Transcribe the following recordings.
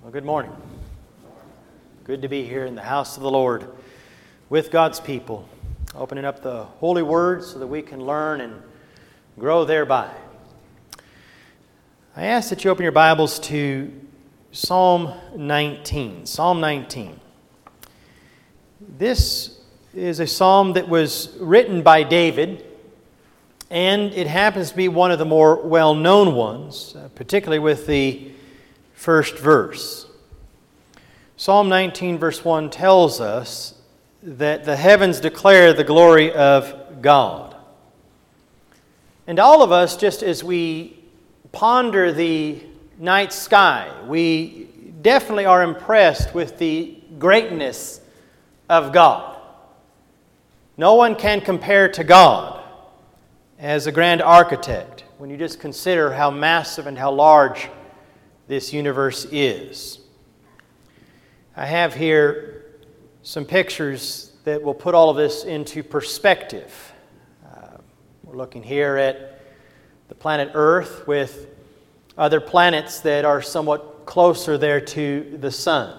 Well, good morning. Good to be here in the house of the Lord with God's people, opening up the Holy Word so that we can learn and grow thereby. I ask that you open your Bibles to Psalm 19. Psalm 19. This is a psalm that was written by David, and it happens to be one of the more well-known ones, particularly with the first verse. Psalm 19 verse 1 tells us that the heavens declare the glory of God. And all of us, just as we ponder the night sky, we definitely are impressed with the greatness of God. No one can compare to God as a grand architect when you just consider how massive and how large this universe is. I have here some pictures that will put all of this into perspective. We're looking here at the planet Earth with other planets that are somewhat closer there to the sun.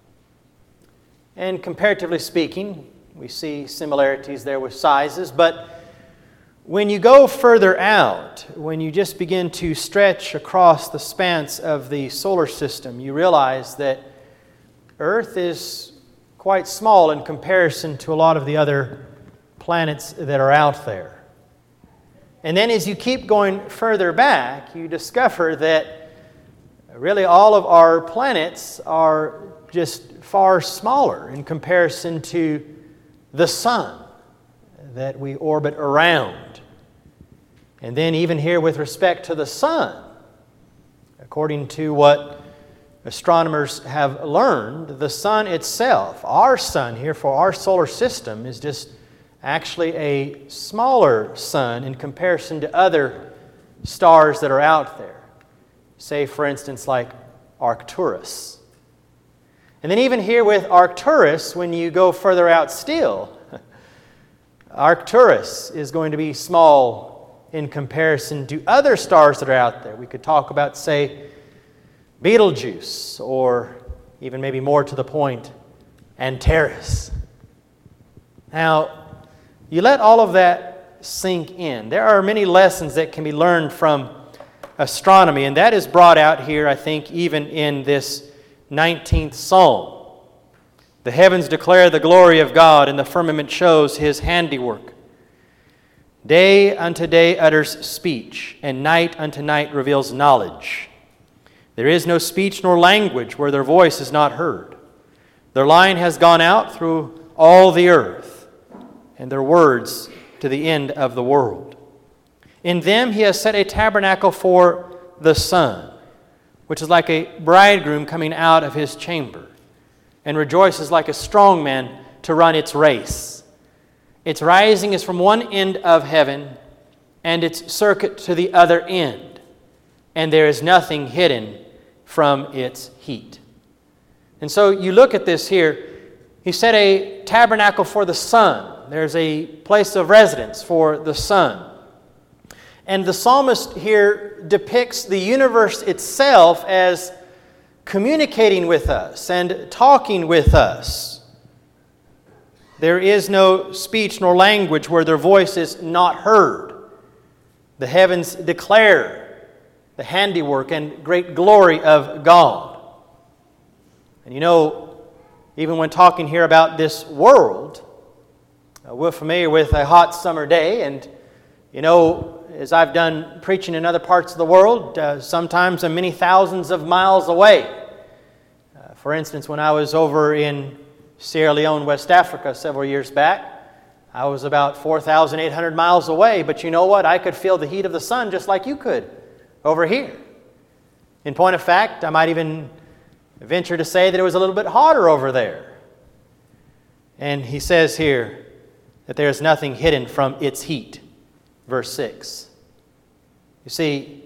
And comparatively speaking, we see similarities there with sizes, but when you go further out, when you just begin to stretch across the spans of the solar system, you realize that Earth is quite small in comparison to a lot of the other planets that are out there. And then as you keep going further back, you discover that really all of our planets are just far smaller in comparison to the sun that we orbit around. And then even here with respect to the sun, according to what astronomers have learned, the sun itself, our sun here for our solar system, is just actually a smaller sun in comparison to other stars that are out there. Say, for instance, like Arcturus. And then even here with Arcturus, when you go further out still, Arcturus is going to be small in comparison to other stars that are out there. We could talk about, say, Betelgeuse, or even maybe more to the point, Antares. Now, you let all of that sink in. There are many lessons that can be learned from astronomy, and that is brought out here, I think, even in this 19th Psalm. The heavens declare the glory of God, and the firmament shows His handiwork. Day unto day utters speech, and night unto night reveals knowledge. There is no speech nor language where their voice is not heard. Their line has gone out through all the earth, and their words to the end of the world. In them He has set a tabernacle for the sun, which is like a bridegroom coming out of his chamber, and rejoices like a strong man to run its race. Its rising is from one end of heaven, and its circuit to the other end, and there is nothing hidden from its heat. And so you look at this here. He set a tabernacle for the sun. There's a place of residence for the sun. And the psalmist here depicts the universe itself as communicating with us and talking with us. There is no speech nor language where their voice is not heard. The heavens declare the handiwork and great glory of God. And you know, even when talking here about this world, we're familiar with a hot summer day, and you know, as I've done preaching in other parts of the world, sometimes I'm many thousands of miles away. For instance, when I was over in Sierra Leone, West Africa, several years back, I was about 4,800 miles away, but you know what? I could feel the heat of the sun just like you could over here. In point of fact, I might even venture to say that it was a little bit hotter over there. And he says here that there is nothing hidden from its heat. Verse 6. You see,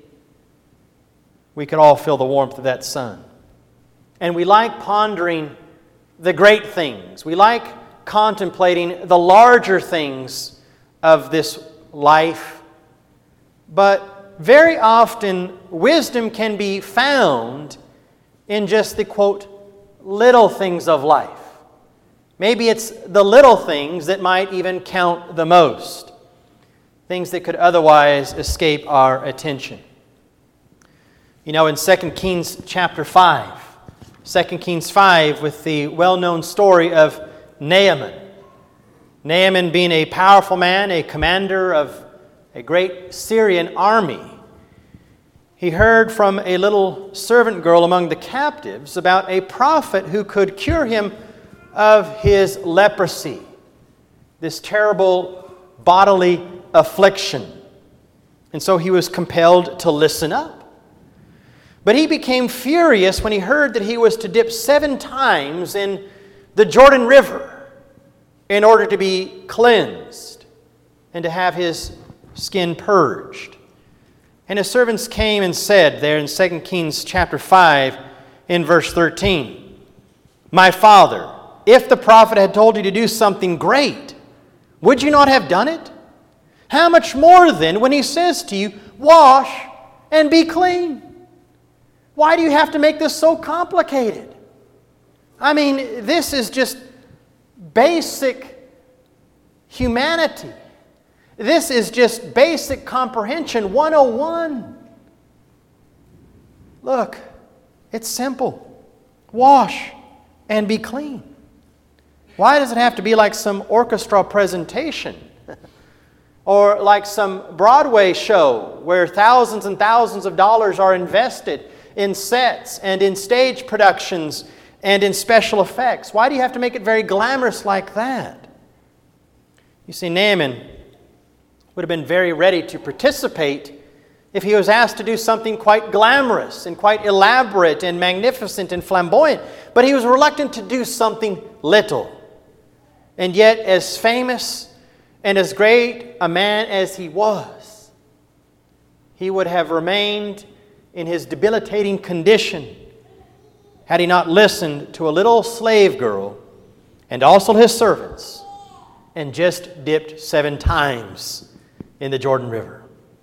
we could all feel the warmth of that sun. And we like pondering the great things. We like contemplating the larger things of this life. But very often, wisdom can be found in just the, quote, little things of life. Maybe it's the little things that might even count the most, things that could otherwise escape our attention. You know, in 2 Kings chapter 5, 2 Kings 5 with the well-known story of Naaman. Naaman being a powerful man, a commander of a great Syrian army. He heard from a little servant girl among the captives about a prophet who could cure him of his leprosy, this terrible bodily affliction. And so he was compelled to listen up. But he became furious when he heard that he was to dip 7 times in the Jordan River in order to be cleansed and to have his skin purged. And his servants came and said there in 2 Kings chapter 5 in verse 13, "My father, if the prophet had told you to do something great, would you not have done it? How much more then when he says to you, 'Wash and be clean'? Why do you have to make this so complicated?" I mean, this is just basic humanity. This is just basic comprehension 101. Look, it's simple. Wash and be clean. Why does it have to be like some orchestra presentation? Or like some Broadway show where thousands and thousands of dollars are invested in sets and in stage productions and in special effects? Why do you have to make it very glamorous like that? You see, Naaman would have been very ready to participate if he was asked to do something quite glamorous and quite elaborate and magnificent and flamboyant. But he was reluctant to do something little. And yet, as famous and as great a man as he was, he would have remained in his debilitating condition had he not listened to a little slave girl and also his servants and just dipped 7 times in the Jordan River.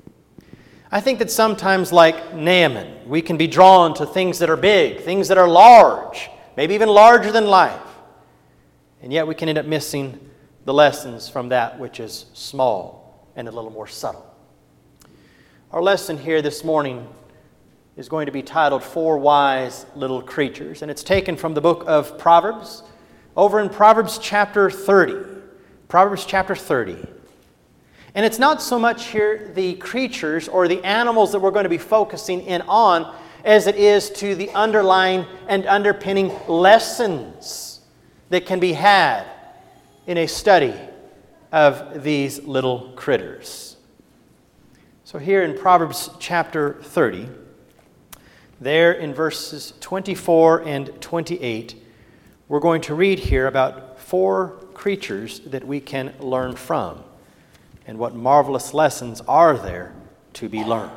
I think that sometimes, like Naaman, we can be drawn to things that are big, things that are large, maybe even larger than life. And yet we can end up missing the lessons from that which is small and a little more subtle. Our lesson here this morning is going to be titled 4 Wise Little Creatures. And it's taken from the book of Proverbs, over in Proverbs chapter 30. Proverbs chapter 30. And it's not so much here the creatures or the animals that we're going to be focusing in on as it is to the underlying and underpinning lessons that can be had in a study of these little critters. So here in Proverbs chapter 30, there in verses 24 and 28, we're going to read here about 4 creatures that we can learn from. And what marvelous lessons are there to be learned.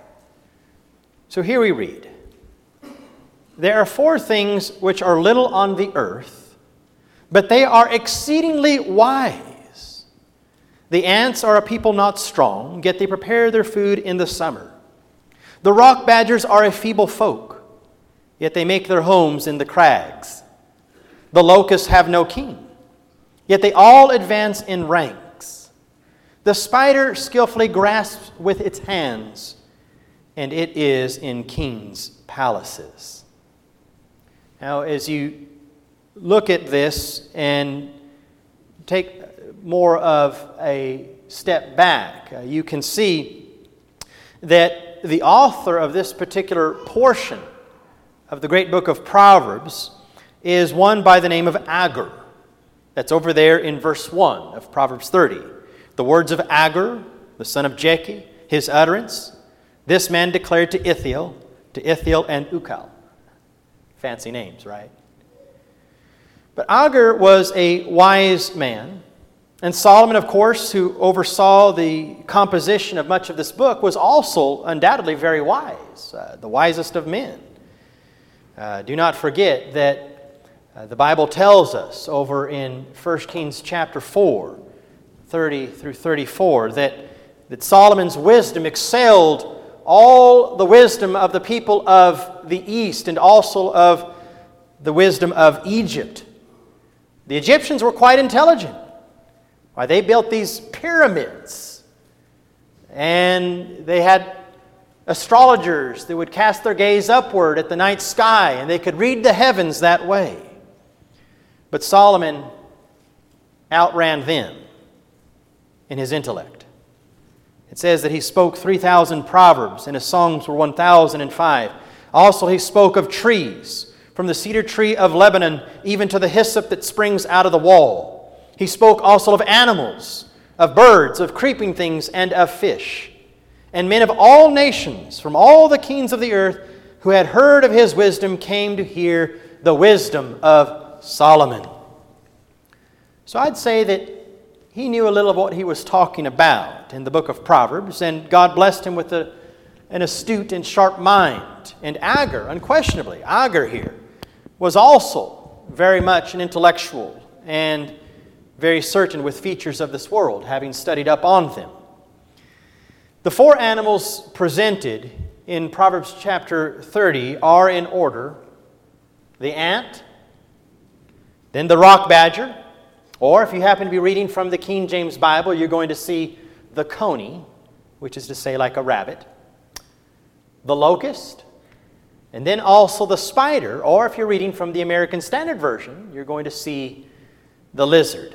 So here we read, "There are 4 things which are little on the earth, but they are exceedingly wise. The ants are a people not strong, yet they prepare their food in the summer. The rock badgers are a feeble folk, yet they make their homes in the crags. The locusts have no king, yet they all advance in ranks. The spider skillfully grasps with its hands, and it is in kings' palaces." Now, as you look at this and take more of a step back, you can see that the author of this particular portion of the great book of Proverbs is one by the name of Agur. That's over there in verse 1 of Proverbs 30. The words of Agur, the son of Jakeh, his utterance, this man declared to Ithiel and Ukal. Fancy names, right? But Agur was a wise man, and Solomon, of course, who oversaw the composition of much of this book, was also undoubtedly very wise, the wisest of men. Do not forget that the Bible tells us over in 1 Kings chapter 4, 30 through 34, that Solomon's wisdom excelled all the wisdom of the people of of the East and also of the wisdom of Egypt. The Egyptians were quite intelligent. Why, they built these pyramids, and they had astrologers that would cast their gaze upward at the night sky, and they could read the heavens that way. But Solomon outran them in his intellect. It says that he spoke 3,000 proverbs, and his songs were 1,005. Also he spoke of trees, from the cedar tree of Lebanon even to the hyssop that springs out of the wall. He spoke also of animals, of birds, of creeping things, and of fish. And men of all nations, from all the kings of the earth, who had heard of his wisdom, came to hear the wisdom of Solomon. So I'd say that he knew a little of what he was talking about in the book of Proverbs, and God blessed him with an astute and sharp mind. And Agur, unquestionably, Agur here, was also very much an intellectual and very certain with features of this world, having studied up on them. The four animals presented in Proverbs chapter 30 are in order: the ant, then the rock badger, or if you happen to be reading from the King James Bible, you're going to see the coney, which is to say like a rabbit, the locust, and then also the spider, or if you're reading from the American Standard Version, you're going to see the lizard.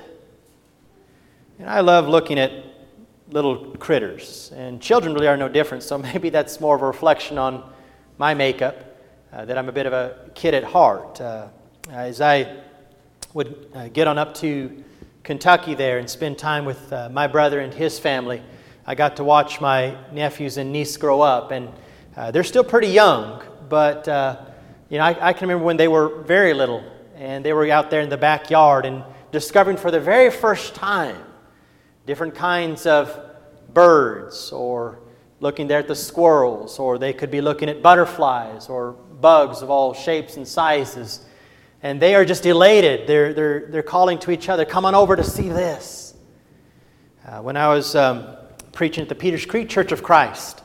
And I love looking at little critters, and children really are no different, so maybe that's more of a reflection on my makeup, that I'm a bit of a kid at heart. As I would get on up to Kentucky there and spend time with my brother and his family, I got to watch my nephews and niece grow up, and they're still pretty young, but I can remember when they were very little, and they were out there in the backyard and discovering for the very first time different kinds of birds, or looking there at the squirrels, or they could be looking at butterflies or bugs of all shapes and sizes. And they are just elated. They're calling to each other, "Come on over to see this." When I was preaching at the Peters Creek Church of Christ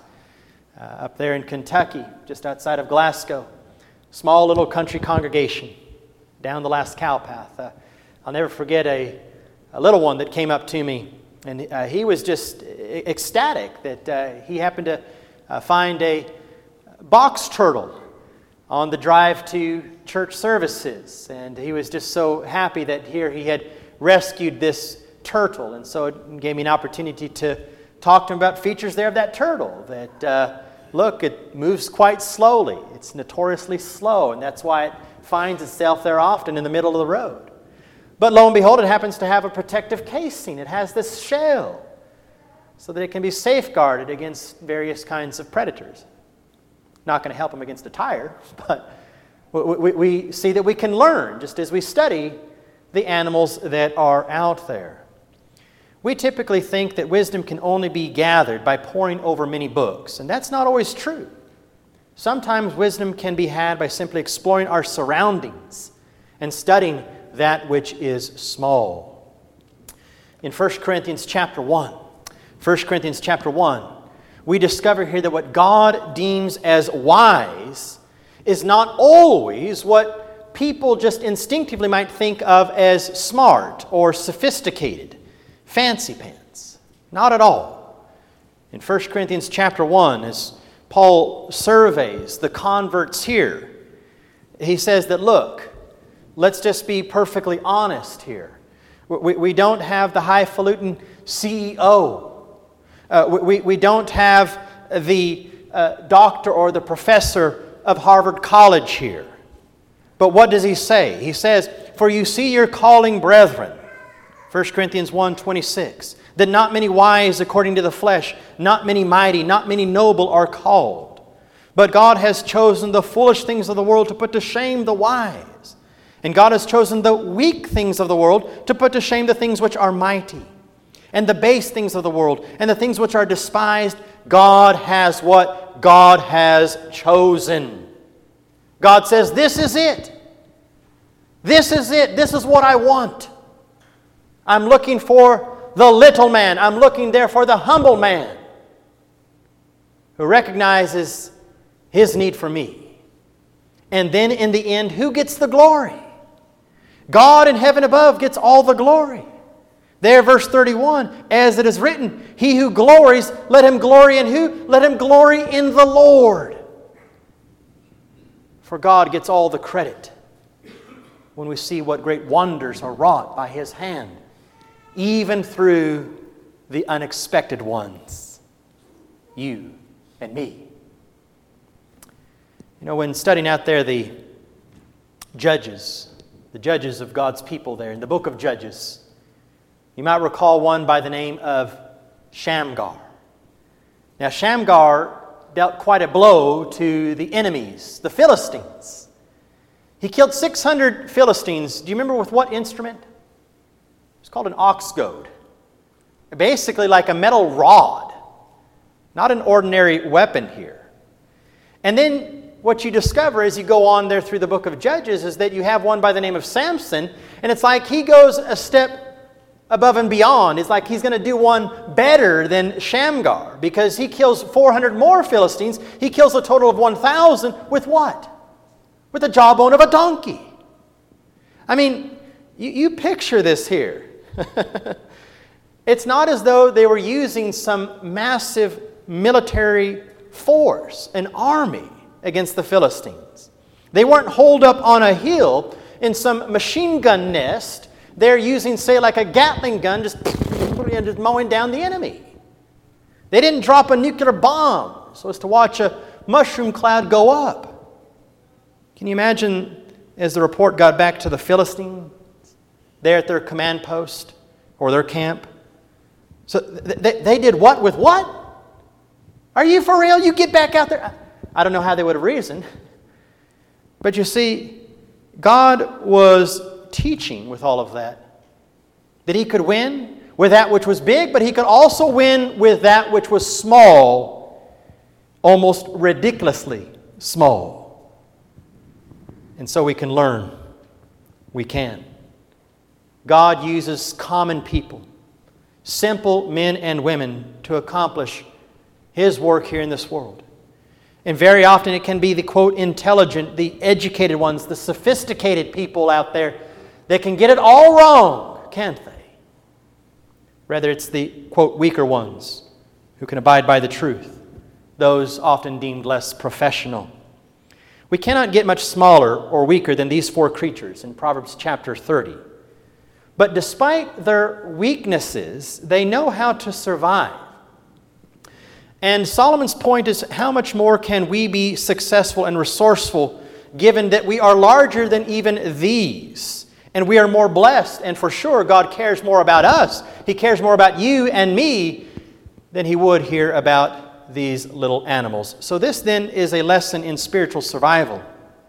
up there in Kentucky, just outside of Glasgow, small little country congregation down the last cow path. I'll never forget a little one that came up to me, and he was just ecstatic that he happened to find a box turtle on the drive to church services. And he was just so happy that here he had rescued this turtle. And so it gave me an opportunity to talk to him about features there of that turtle. That, look, it moves quite slowly. It's notoriously slow, and that's why it finds itself there often in the middle of the road. But lo and behold, it happens to have a protective casing. It has this shell so that it can be safeguarded against various kinds of predators. Not going to help them against a tire, but we see that we can learn just as we study the animals that are out there. We typically think that wisdom can only be gathered by poring over many books, and that's not always true. Sometimes wisdom can be had by simply exploring our surroundings and studying that which is small. In 1 Corinthians chapter 1, we discover here that what God deems as wise is not always what people just instinctively might think of as smart or sophisticated, fancy pants. Not at all. In 1 Corinthians chapter 1, as Paul surveys the converts here, he says that, look, let's just be perfectly honest here. We don't have the highfalutin CEO. We don't have the doctor or the professor of Harvard College here. But what does he say? He says, "For you see your calling, brethren," 1 Corinthians 1:26, "that not many wise according to the flesh, not many mighty, not many noble are called. But God has chosen the foolish things of the world to put to shame the wise. And God has chosen the weak things of the world to put to shame the things which are mighty. And the base things of the world, and the things which are despised, God has what? God has chosen." God says, this is it. This is it. This is what I want. I'm looking for the little man. I'm looking there for the humble man who recognizes his need for me. And then in the end, who gets the glory? God in heaven above gets all the glory. There, verse 31, as it is written, he who glories, let him glory in who? Let him glory in the Lord. For God gets all the credit when we see what great wonders are wrought by His hand, even through the unexpected ones, you and me. You know, when studying out there the judges of God's people there in the book of Judges, you might recall one by the name of Shamgar. Now, Shamgar dealt quite a blow to the enemies, the Philistines. He killed 600 Philistines. Do you remember with what instrument? It's called an ox goad. Basically like a metal rod. Not an ordinary weapon here. And then what you discover as you go on there through the book of Judges is that you have one by the name of Samson, and it's like he goes a step above and beyond. It's like he's going to do one better than Shamgar, because he kills 400 more Philistines. He kills a total of 1,000 with what? With the jawbone of a donkey. I mean, you picture this here. It's not as though they were using some massive military force, an army, against the Philistines. They weren't holed up on a hill in some machine gun nest. They're using, say, like a Gatling gun, just mowing down the enemy. They didn't drop a nuclear bomb so as to watch a mushroom cloud go up. Can you imagine as the report got back to the Philistines there at their command post or their camp? So they did what with what? Are you for real? You get back out there? I don't know how they would have reasoned. But you see, God was teaching with all of that He could win with that which was big, but He could also win with that which was small, almost ridiculously small. And so we can learn. We can. God uses common people, simple men and women, to accomplish His work here in this world. And very often it can be the, quote, intelligent, the educated ones, the sophisticated people out there that can get it all wrong, can't they? Rather, it's the, quote, weaker ones who can abide by the truth, those often deemed less professional. We cannot get much smaller or weaker than these four creatures in Proverbs chapter 30. But despite their weaknesses, they know how to survive. And Solomon's point is, how much more can we be successful and resourceful given that we are larger than even these? And we are more blessed, and for sure God cares more about us. He cares more about you and me than He would here about these little animals. So this then is a lesson in spiritual survival.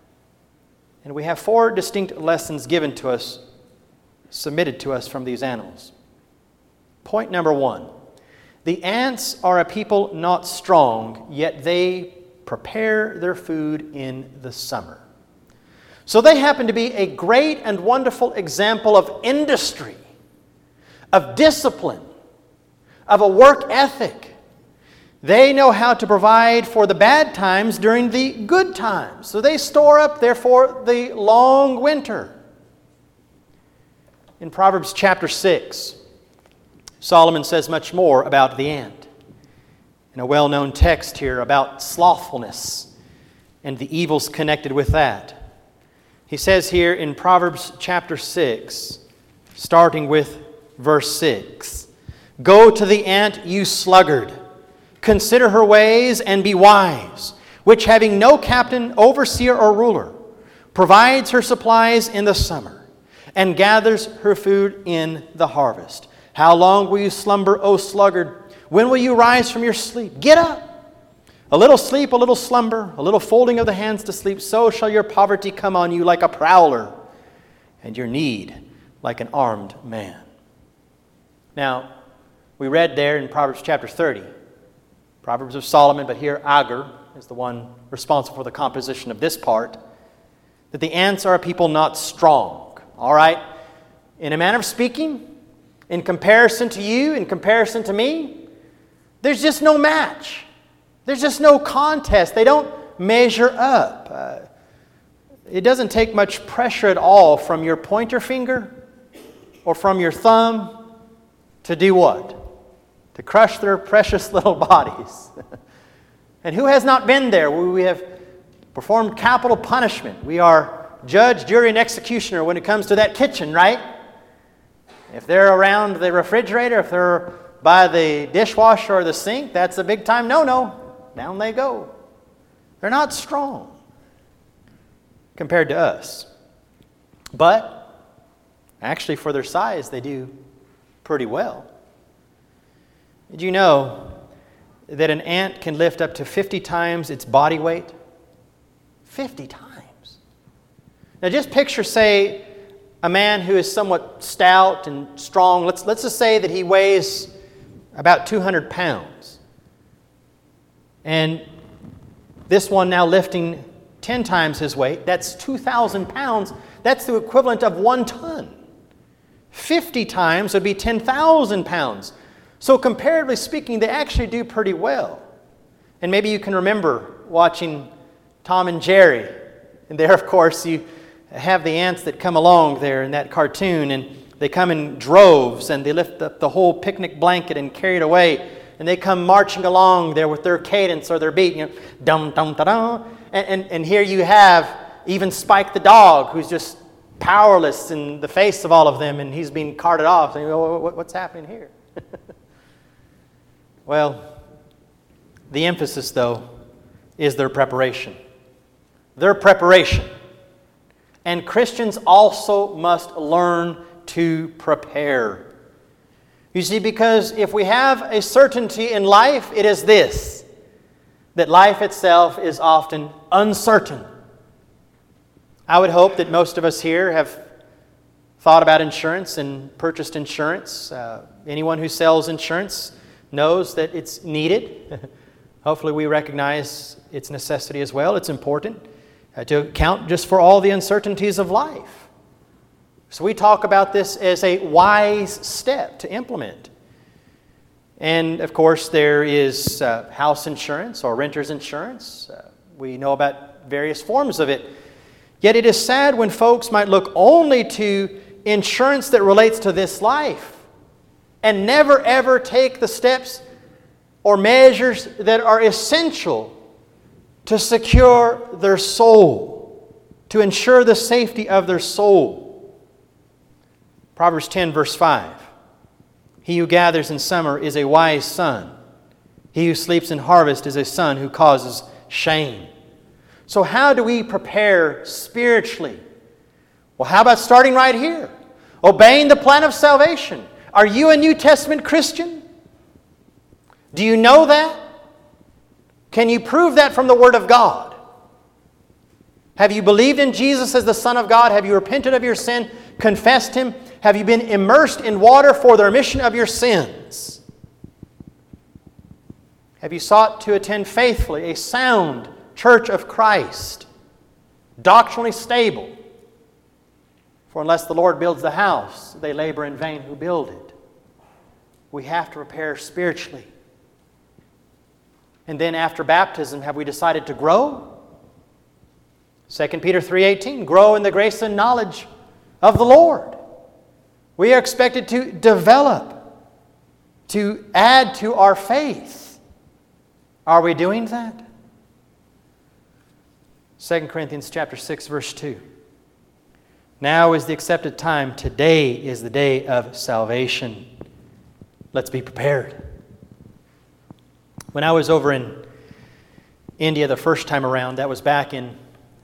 And we have four distinct lessons given to us, submitted to us from these animals. Point number one. The ants are a people not strong, yet they prepare their food in the summer. So they happen to be a great and wonderful example of industry, of discipline, of a work ethic. They know how to provide for the bad times during the good times. So they store up, therefore, the long winter. In Proverbs chapter 6, Solomon says much more about the ant. In a well-known text here about slothfulness and the evils connected with that. He says here in Proverbs chapter 6, starting with verse 6, "Go to the ant, you sluggard. Consider her ways and be wise, which having no captain, overseer, or ruler, provides her supplies in the summer and gathers her food in the harvest. How long will you slumber, O sluggard? When will you rise from your sleep? Get up! A little sleep, a little slumber, a little folding of the hands to sleep, so shall your poverty come on you like a prowler, and your need like an armed man." Now, we read there in Proverbs chapter 30, Proverbs of Solomon, but here Agur is the one responsible for the composition of this part, that the ants are a people not strong. All right? In a manner of speaking, in comparison to you, in comparison to me, there's just no match. There's just no contest. They don't measure up. It doesn't take much pressure at all from your pointer finger or from your thumb to do what? To crush their precious little bodies. And who has not been there? We have performed capital punishment. We are judge, jury, and executioner when it comes to that kitchen, right? If they're around the refrigerator, if they're by the dishwasher or the sink, that's a big time no-no. Down they go. They're not strong compared to us. But actually for their size, they do pretty well. Did you know that an ant can lift up to 50 times its body weight? 50 times. Now just picture, say, a man who is somewhat stout and strong. Let's just say that he weighs about 200 pounds. And this one now lifting 10 times his weight, that's 2,000 pounds. That's the equivalent of 1 ton. 50 times would be 10,000 pounds. So comparatively speaking, they actually do pretty well. And maybe you can remember watching Tom and Jerry. And there, of course, you have the ants that come along there in that cartoon, and they come in droves, and they lift up the whole picnic blanket and carry it away. And they come marching along there with their cadence or their beat, dum dum da dum. And here you have even Spike the dog, who's just powerless in the face of all of them, and he's being carted off. And you go, what's happening here? Well, the emphasis, though, is their preparation. Their preparation. And Christians also must learn to prepare. You see, because if we have a certainty in life, it is this, that life itself is often uncertain. I would hope that most of us here have thought about insurance and purchased insurance. Anyone who sells insurance knows that it's needed. Hopefully we recognize its necessity as well. It's important to account just for all the uncertainties of life. So we talk about this as a wise step to implement. And of course there is house insurance or renter's insurance. We know about various forms of it. Yet it is sad when folks might look only to insurance that relates to this life and never ever take the steps or measures that are essential to secure their soul, to ensure the safety of their soul. Proverbs 10 verse 5. He who gathers in summer is a wise son. He who sleeps in harvest is a son who causes shame. So how do we prepare spiritually? Well, how about starting right here? Obeying the plan of salvation. Are you a New Testament Christian? Do you know that? Can you prove that from the Word of God? Have you believed in Jesus as the Son of God? Have you repented of your sin, confessed Him? Have you been immersed in water for the remission of your sins? Have you sought to attend faithfully a sound church of Christ, doctrinally stable? For unless the Lord builds the house, they labor in vain who build it. We have to prepare spiritually. And then after baptism, have we decided to grow? 2 Peter 3:18, grow in the grace and knowledge of the Lord. We are expected to develop, to add to our faith. Are we doing that? 2 Corinthians chapter 6, verse 2. Now is the accepted time. Today is the day of salvation. Let's be prepared. When I was over in India the first time around, that was back in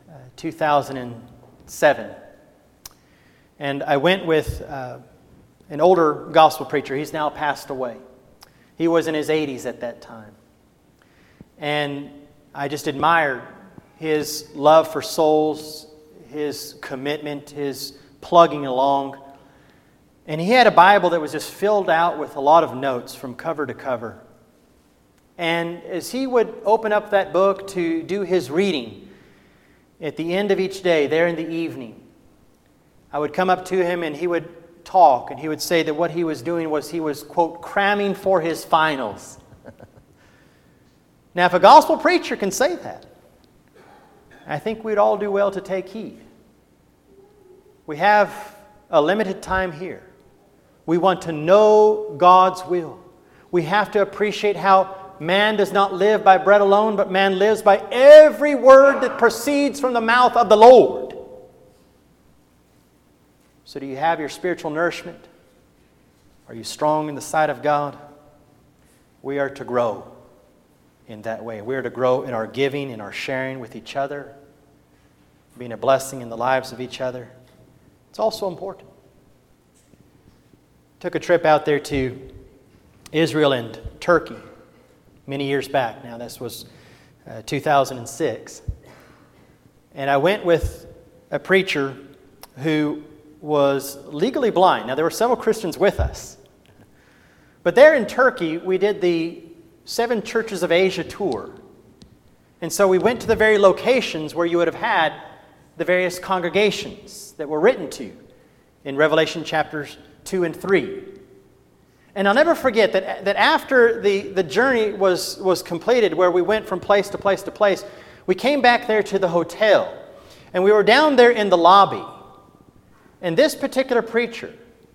2007. And I went with an older gospel preacher. He's now passed away. He was in his 80s at that time. And I just admired his love for souls, his commitment, his plugging along. And he had a Bible that was just filled out with a lot of notes from cover to cover. And as he would open up that book to do his reading, at the end of each day, there in the evening, I would come up to him and he would talk, and he would say that what he was doing was he was, quote, cramming for his finals. Now, if a gospel preacher can say that, I think we'd all do well to take heed. We have a limited time here. We want to know God's will. We have to appreciate how man does not live by bread alone, but man lives by every word that proceeds from the mouth of the Lord. So do you have your spiritual nourishment? Are you strong in the sight of God? We are to grow in that way. We are to grow in our giving, in our sharing with each other, being a blessing in the lives of each other. It's also important. Took a trip out there to Israel and Turkey many years back. Now, this was 2006. And I went with a preacher who was legally blind. Now, there were several Christians with us. But there in Turkey, we did the 7 Churches of Asia tour. And so we went to the very locations where you would have had the various congregations that were written to in Revelation chapters 2 and 3. And I'll never forget that after the journey was completed, where we went from place to place to place, we came back there to the hotel. And we were down there in the lobby. And this particular preacher,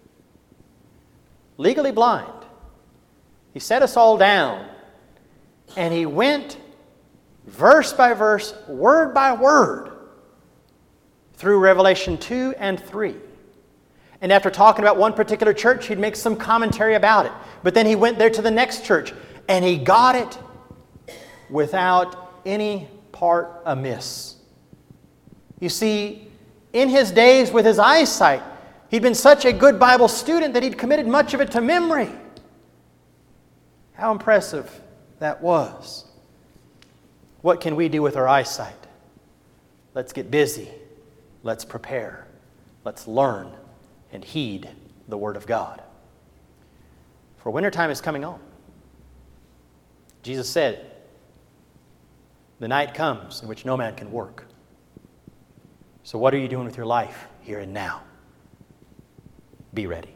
legally blind, he set us all down. And he went verse by verse, word by word, through Revelation 2 and 3. And after talking about one particular church, he'd make some commentary about it. But then he went there to the next church, and he got it without any part amiss. You see, in his days with his eyesight, he'd been such a good Bible student that he'd committed much of it to memory. How impressive that was. What can we do with our eyesight? Let's get busy. Let's prepare. Let's learn and heed the Word of God. For wintertime is coming on. Jesus said, the night comes in which no man can work. So what are you doing with your life here and now? Be ready.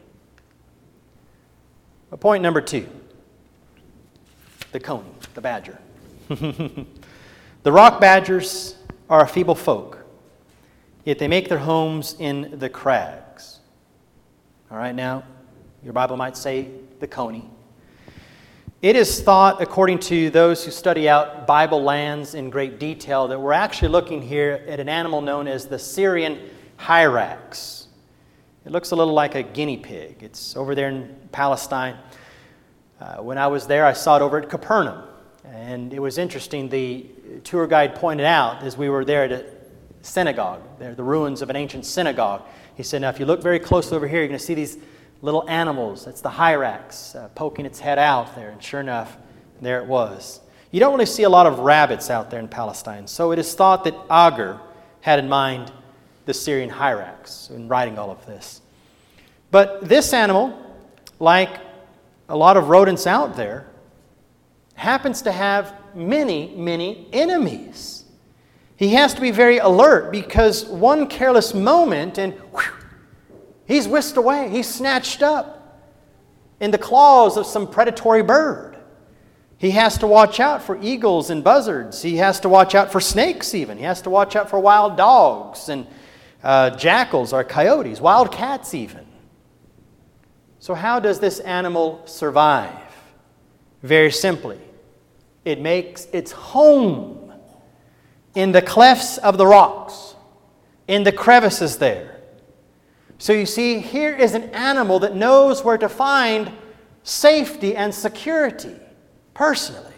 But point number 2, the coney, the badger. The rock badgers are a feeble folk, yet they make their homes in the crags. All right, now, your Bible might say the coney. It is thought, according to those who study out Bible lands in great detail, that we're actually looking here at an animal known as the Syrian hyrax. It looks a little like a guinea pig. It's over there in Palestine. When I was there, I saw it over at Capernaum. And it was interesting. The tour guide pointed out, as we were there at a synagogue, there, the ruins of an ancient synagogue, he said, now if you look very closely over here, you're going to see these little animals. That's the hyrax poking its head out there. And sure enough, there it was. You don't really see a lot of rabbits out there in Palestine. So it is thought that Agur had in mind the Syrian hyrax in writing all of this. But this animal, like a lot of rodents out there, happens to have many, many enemies. He has to be very alert because one careless moment and whew, he's whisked away. He's snatched up in the claws of some predatory bird. He has to watch out for eagles and buzzards. He has to watch out for snakes even. He has to watch out for wild dogs and jackals or coyotes, wild cats even. So how does this animal survive? Very simply, it makes its home in the clefts of the rocks, in the crevices there. So you see, here is an animal that knows where to find safety and security personally.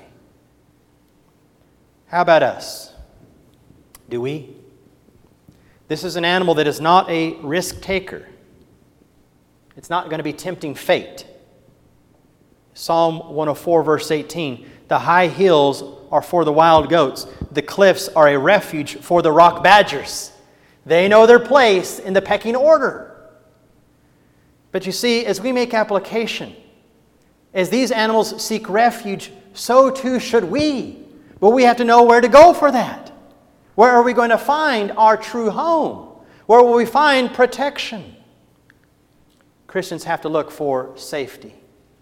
How about us? Do we? This is an animal that is not a risk taker. It's not going to be tempting fate. Psalm 104, verse 18, the high hills are for the wild goats. The cliffs are a refuge for the rock badgers. They know their place in the pecking order. But you see, as we make application, as these animals seek refuge, so too should we. But we have to know where to go for that. Where are we going to find our true home? Where will we find protection? Christians have to look for safety.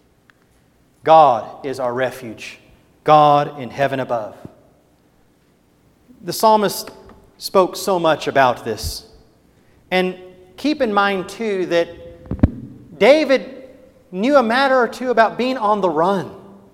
God is our refuge. God in heaven above. The psalmist spoke so much about this. And keep in mind, too, that David knew a matter or two about being on the run.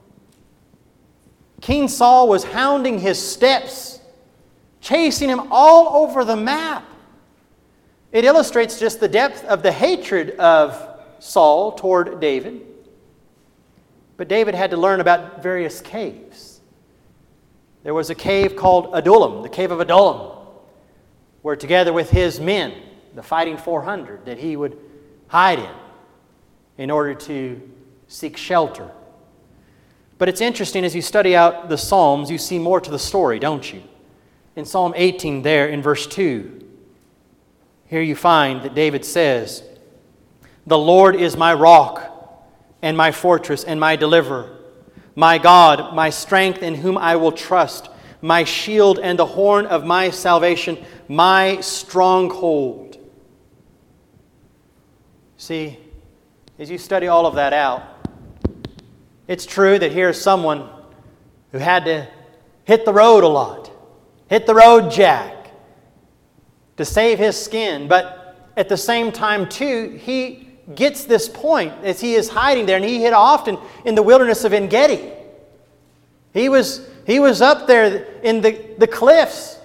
King Saul was hounding his steps, chasing him all over the map. It illustrates just the depth of the hatred of Saul toward David. But David had to learn about various caves. There was a cave called Adullam, the cave of Adullam, where together with his men, the fighting 400, that he would hide in order to seek shelter. But it's interesting, as you study out the Psalms, you see more to the story, don't you? In Psalm 18 there, in verse 2, here you find that David says, "The Lord is my rock and my fortress and my deliverer, my God, my strength in whom I will trust, my shield and the horn of my salvation, my stronghold." See, as you study all of that out, it's true that here's someone who had to hit the road a lot, hit the road jack, to save his skin. But at the same time, too, he gets this point as he is hiding there, and he hid often in the wilderness of En-Gedi. He was up there in the cliffs.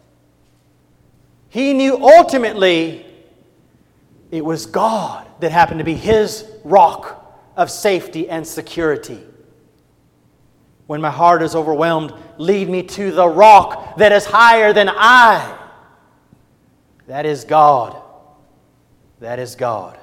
He knew ultimately it was God that happened to be his rock of safety and security. When my heart is overwhelmed, lead me to the rock that is higher than I. That is God. That is God.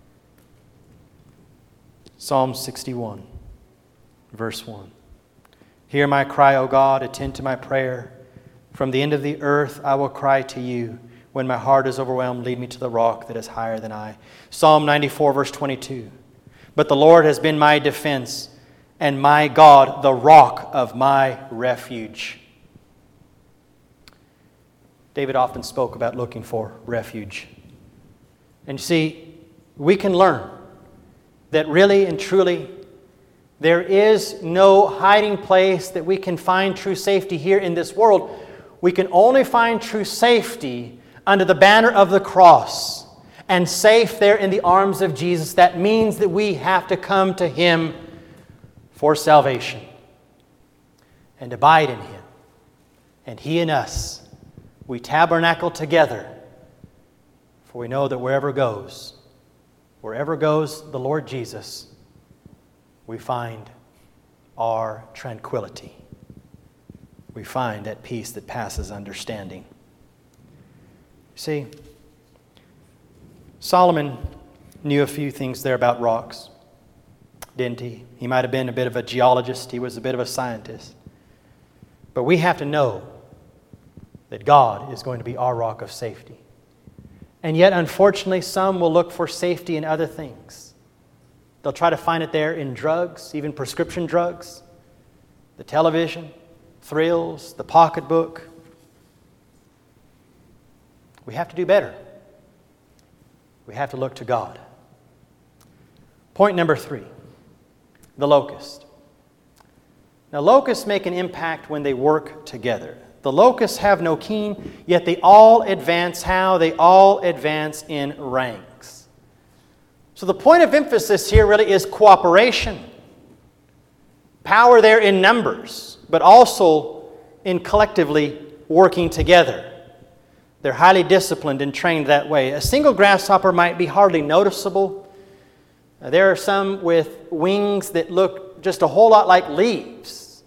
Psalm 61, verse 1. Hear my cry, O God, attend to my prayer. From the end of the earth I will cry to you. When my heart is overwhelmed, lead me to the rock that is higher than I. Psalm 94, verse 22. But the Lord has been my defense, and my God, the rock of my refuge. David often spoke about looking for refuge. And see, we can learn that really and truly there is no hiding place that we can find true safety here in this world. We can only find true safety under the banner of the cross, and safe there in the arms of Jesus. That means that we have to come to Him for salvation and abide in Him, and He in us. We tabernacle together, for we know that wherever goes the Lord Jesus, we find our tranquility. We find that peace that passes understanding. See, Solomon knew a few things there about rocks, didn't he? He might have been a bit of a geologist. He was a bit of a scientist. But we have to know that God is going to be our rock of safety. And yet, unfortunately, some will look for safety in other things. They'll try to find it there in drugs, even prescription drugs, the television, thrills, the pocketbook. We have to do better. We have to look to God. Point number 3, the locust. Now, locusts make an impact when they work together. The locusts have no king, yet they all advance how? They all advance in ranks. So the point of emphasis here really is cooperation. Power there in numbers, but also in collectively working together. They're highly disciplined and trained that way. A single grasshopper might be hardly noticeable. There are some with wings that look just a whole lot like leaves.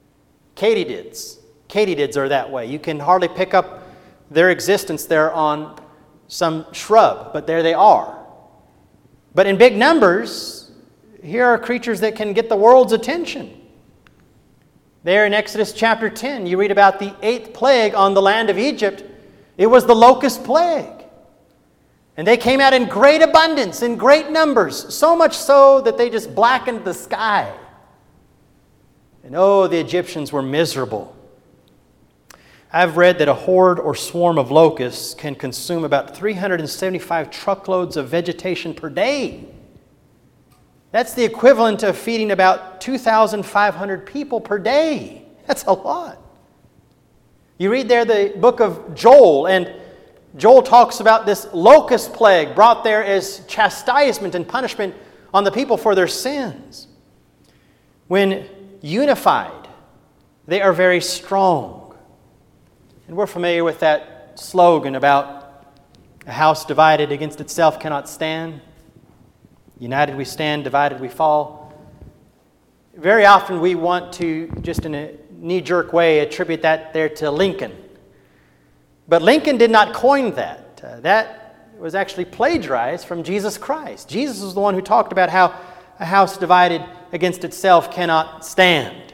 Katydids are that way. You can hardly pick up their existence there on some shrub, but there they are. But in big numbers, here are creatures that can get the world's attention. There in Exodus chapter 10, you read about the 8th plague on the land of Egypt. It was the locust plague. And they came out in great abundance, in great numbers, so much so that they just blackened the sky. And oh, the Egyptians were miserable. I've read that a horde or swarm of locusts can consume about 375 truckloads of vegetation per day. That's the equivalent of feeding about 2,500 people per day. That's a lot. You read there the book of Joel, and Joel talks about this locust plague brought there as chastisement and punishment on the people for their sins. When unified, they are very strong. And we're familiar with that slogan about a house divided against itself cannot stand. United we stand, divided we fall. Very often we want to, just in a knee-jerk way, attribute that there to Lincoln. But Lincoln did not coin that. That was actually plagiarized from Jesus Christ. Jesus was the one who talked about how a house divided against itself cannot stand.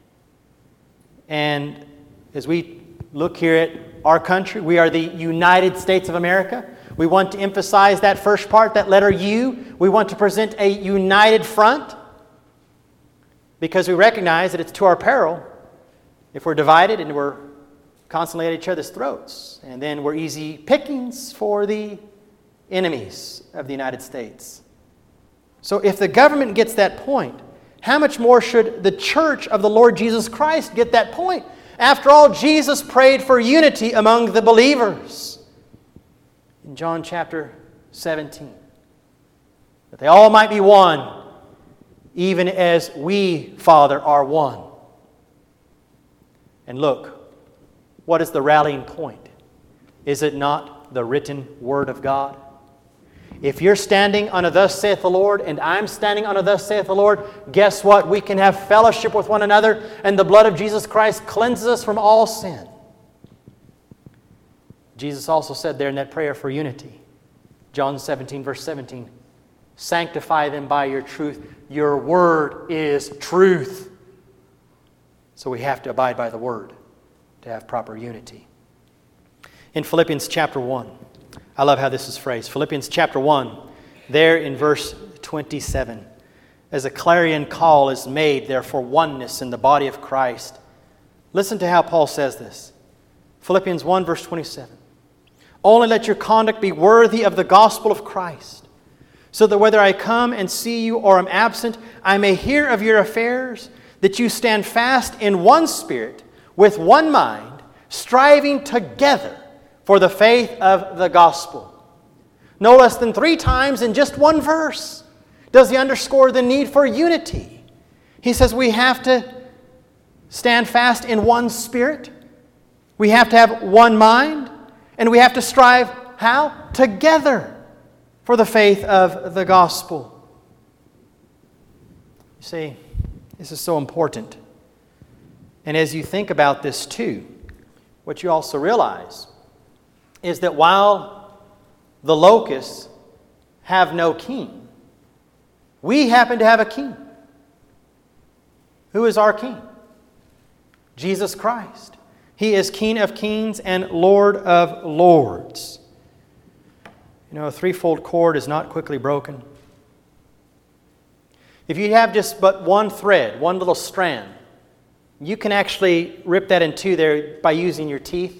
And as we look here at our country, we are the United States of America. We want to emphasize that first part, that letter U. We want to present a united front because we recognize that it's to our peril if we're divided and we're constantly at each other's throats. And then we're easy pickings for the enemies of the United States. So if the government gets that point, how much more should the church of the Lord Jesus Christ get that point? After all, Jesus prayed for unity among the believers in John chapter 17. That they all might be one, even as we, Father, are one. And look, what is the rallying point? Is it not the written Word of God? If you're standing on a thus saith the Lord, and I'm standing on a thus saith the Lord, guess what? We can have fellowship with one another, and the blood of Jesus Christ cleanses us from all sin. Jesus also said there in that prayer for unity, John 17, verse 17, sanctify them by your truth. Your word is truth. So we have to abide by the Word to have proper unity. In Philippians chapter 1, I love how this is phrased. Philippians chapter 1, there in verse 27, as a clarion call is made there for oneness in the body of Christ. Listen to how Paul says this. Philippians 1, verse 27. Only let your conduct be worthy of the gospel of Christ, so that whether I come and see you or am absent, I may hear of your affairs, that you stand fast in one spirit, with one mind, striving together for the faith of the gospel. No less than 3 times in just one verse does he underscore the need for unity. He says we have to stand fast in one spirit, we have to have one mind, and we have to strive, how? Together for the faith of the gospel. You see, this is so important. And as you think about this too, what you also realize is that while the locusts have no king, we happen to have a king. Who is our king? Jesus Christ. He is King of kings and Lord of lords. You know, a threefold cord is not quickly broken. If you have just but one thread, one little strand, you can actually rip that in two there by using your teeth.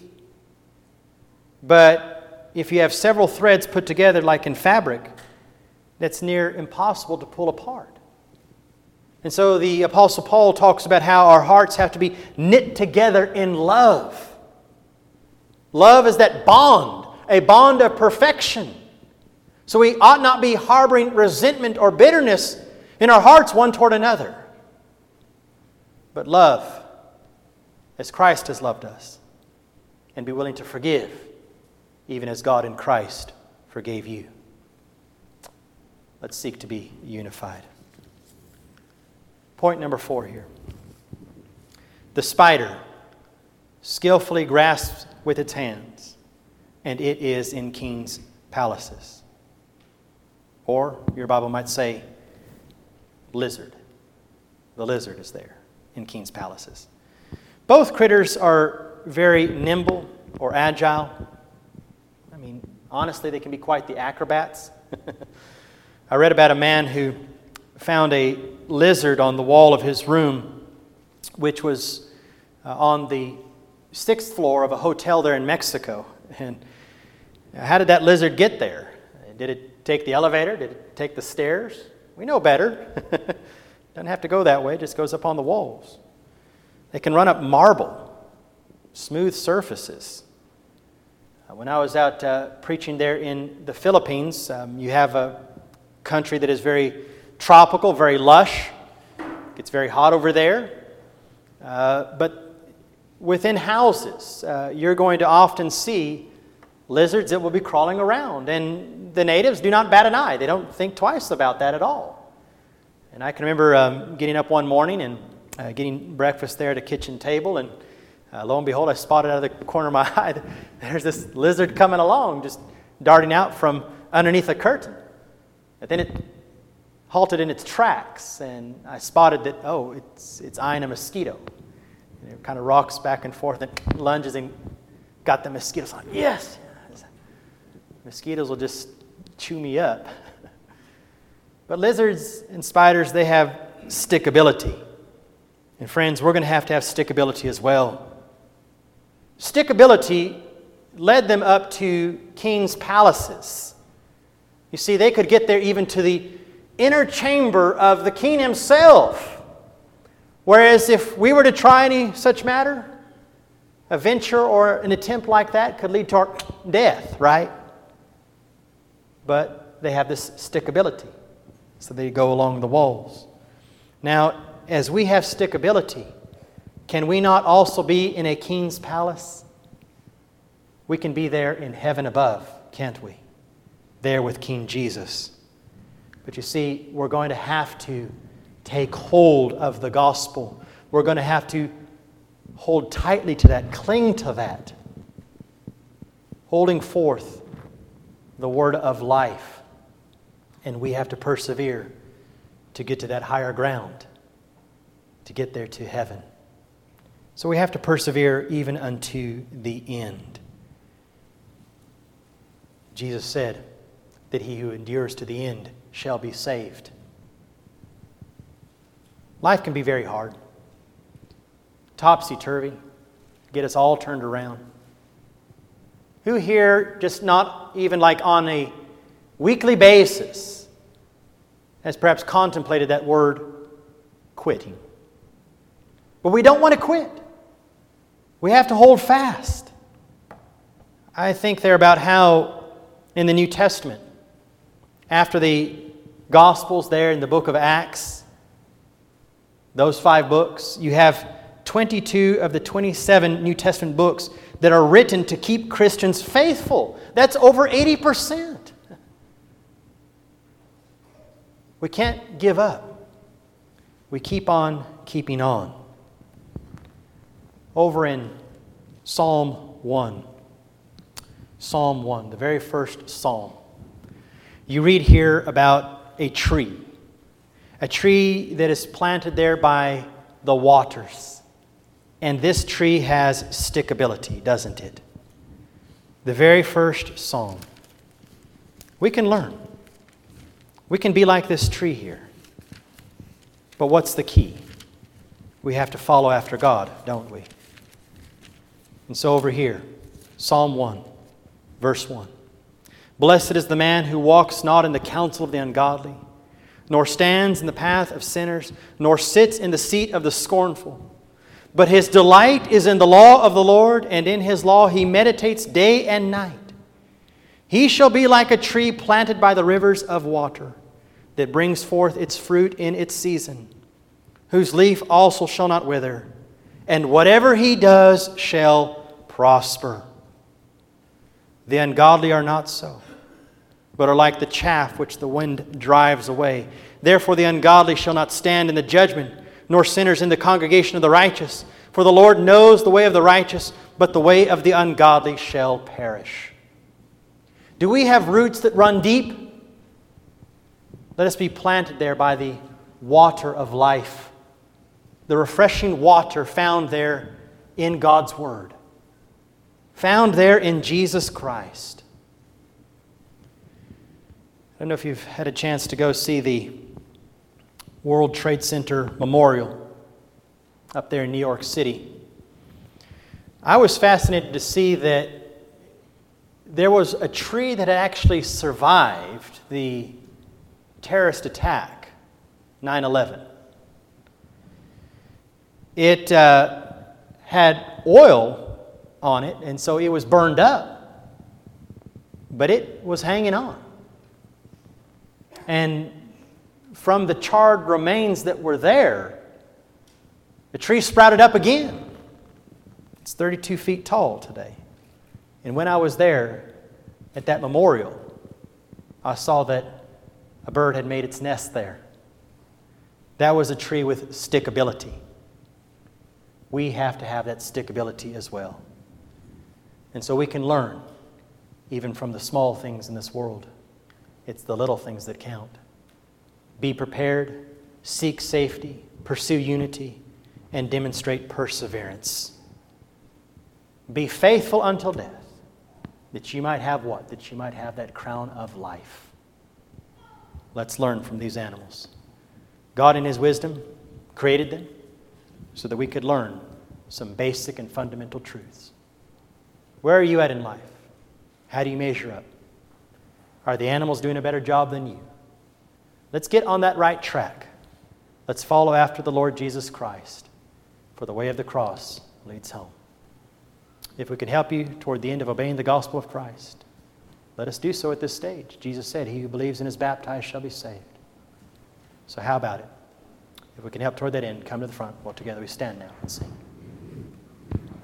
But if you have several threads put together like in fabric, that's near impossible to pull apart. And so the Apostle Paul talks about how our hearts have to be knit together in love. Love is that bond, a bond of perfection. So we ought not be harboring resentment or bitterness in our hearts one toward another. But love as Christ has loved us, and be willing to forgive even as God in Christ forgave you. Let's seek to be unified. Point number 4 here. The spider skillfully grasps with its hands, and it is in kings' palaces. Or your Bible might say, lizard. The lizard is there in kings' palaces. Both critters are very nimble or agile. I mean, honestly, they can be quite the acrobats. I read about a man who found a lizard on the wall of his room, which was on the 6th floor of a hotel there in Mexico. And how did that lizard get there? Did it take the elevator? Did it take the stairs? We know better. Doesn't have to go that way. It just goes up on the walls. They can run up marble. smooth surfaces. When I was out preaching there in the Philippines, you have a country that is very tropical, very lush. It's very hot over there. But within houses, you're going to often see lizards that will be crawling around. And the natives do not bat an eye. They don't think twice about that at all. And I can remember getting up one morning and getting breakfast there at a kitchen table, and lo and behold, I spotted out of the corner of my eye, there's this lizard coming along, just darting out from underneath a curtain. And then it halted in its tracks, and I spotted that, it's eyeing a mosquito. And it kind of rocks back and forth and lunges and got the mosquitoes on. Yes! Mosquitoes will just chew me up. But lizards and spiders, they have stickability. And friends, we're going to have stickability as well. Stickability led them up to kings' palaces. You see, they could get there even to the inner chamber of the king himself. Whereas if we were to try any such matter, a venture or an attempt like that could lead to our death, right? But they have this stickability, so they go along the walls. Now, as we have stickability, can we not also be in a king's palace? We can be there in heaven above, can't we? There with King Jesus. But you see, we're going to have to take hold of the gospel. We're going to have to hold tightly to that, cling to that, holding forth the word of life. And we have to persevere to get to that higher ground, to get there to heaven. So we have to persevere even unto the end. Jesus said that he who endures to the end shall be saved. Life can be very hard. Topsy-turvy. Get us all turned around. Who here, just not even like on a weekly basis, has perhaps contemplated that word quitting? But we don't want to quit. We have to hold fast. I think there about how in the New Testament, after the Gospels there in the book of Acts, those 5 books, you have 22 of the 27 New Testament books that are written to keep Christians faithful. That's over 80%. We can't give up. We keep on keeping on. Over in Psalm 1, the very first psalm, you read here about a tree that is planted there by the waters. And this tree has stickability, doesn't it? The very first psalm. We can learn. We can be like this tree here. But what's the key? We have to follow after God, don't we? And so over here, Psalm 1, verse 1. Blessed is the man who walks not in the counsel of the ungodly, nor stands in the path of sinners, nor sits in the seat of the scornful. But his delight is in the law of the Lord, and in his law he meditates day and night. He shall be like a tree planted by the rivers of water, that brings forth its fruit in its season, whose leaf also shall not wither, and whatever he does shall prosper. The ungodly are not so, but are like the chaff which the wind drives away. Therefore the ungodly shall not stand in the judgment, nor sinners in the congregation of the righteous. For the Lord knows the way of the righteous, but the way of the ungodly shall perish. Do we have roots that run deep? Let us be planted there by the water of life, the refreshing water found there in God's Word, found there in Jesus Christ. I don't know if you've had a chance to go see the World Trade Center Memorial up there in New York City. I was fascinated to see that there was a tree that had actually survived the terrorist attack, 9/11. It had oil on it, and so it was burned up. But it was hanging on. And from the charred remains that were there, the tree sprouted up again. It's 32 feet tall today. And when I was there at that memorial, I saw that a bird had made its nest there. That was a tree with stickability. We have to have that stickability as well. And so we can learn, even from the small things in this world. It's the little things that count. Be prepared, seek safety, pursue unity, and demonstrate perseverance. Be faithful until death, that you might have what? That you might have that crown of life. Let's learn from these animals. God in His wisdom created them so that we could learn some basic and fundamental truths. Where are you at in life? How do you measure up? Are the animals doing a better job than you? Let's get on that right track. Let's follow after the Lord Jesus Christ, for the way of the cross leads home. If we can help you toward the end of obeying the gospel of Christ, let us do so at this stage. Jesus said, "He who believes and is baptized shall be saved." So how about it? If we can help toward that end, come to the front while together we stand now and sing.